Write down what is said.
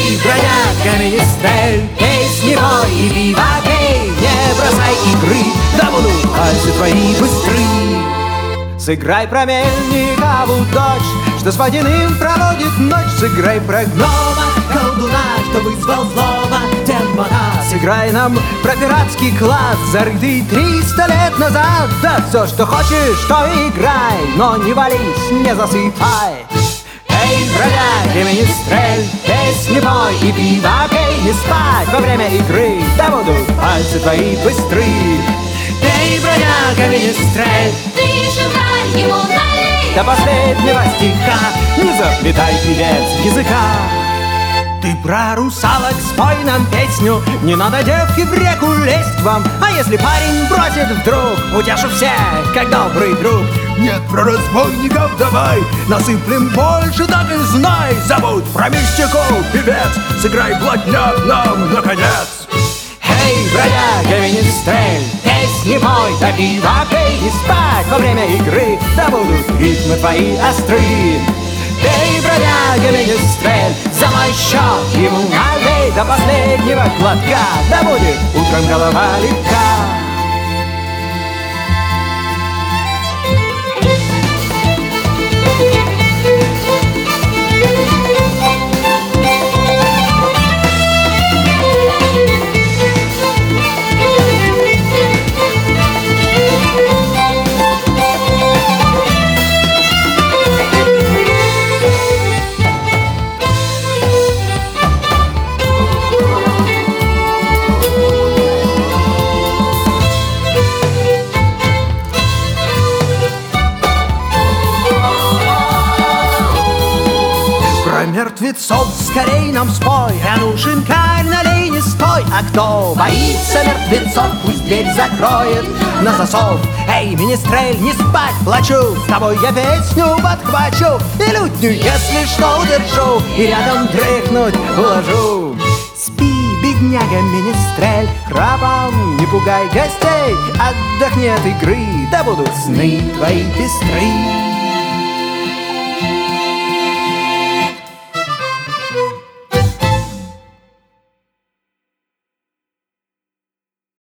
Эй, бродяга, министрель, песни пой и пиво пей, не бросай игры, да будут пальцы твои быстры. Сыграй про мельника в дочь, что с водяным проводит ночь. Сыграй про гнома, колдуна, что вызвал злого демона. Сыграй нам про пиратский клад, зарытый 300 лет назад. Да все, что хочешь, то играй, но не вались, не засыпай. Эй, бродяга, министрель, песни пой и пиво пей, не спать во время игры, да будут пальцы твои быстры. Эй, бродяга, министрель, ты шагай ему налей. до последнего стиха не заплетай, певец, языка. Ты про русалок спой нам песню, не надо, девки, в реку лезть вам. А если парень бросит вдруг, утешу всех, как добрый друг. Нет, про разбойников давай насыплем больше, так и знай. Забудь про мистику, певец, сыграй блатняк нам, наконец. Эй, бродяга, министрель, песни пой, да пиво пей, не спать во время игры, да будут ритмы твои остры. Эй, бродяга, министрель, за мой счет ему налей до последнего глотка, да будет утром голова легка. Мертвецов скорей нам спой, а ну, шинкарь, налей, не стой. А кто боится мертвецов, пусть дверь закроет на засов. Эй, министрель, не спать, плачу, с тобой я песню подхвачу и лютню, если что, удержу, и рядом дрыхнуть уложу. Спи, бедняга, министрель, храпом не пугай гостей, отдохни от игры, да будут сны твои пестры.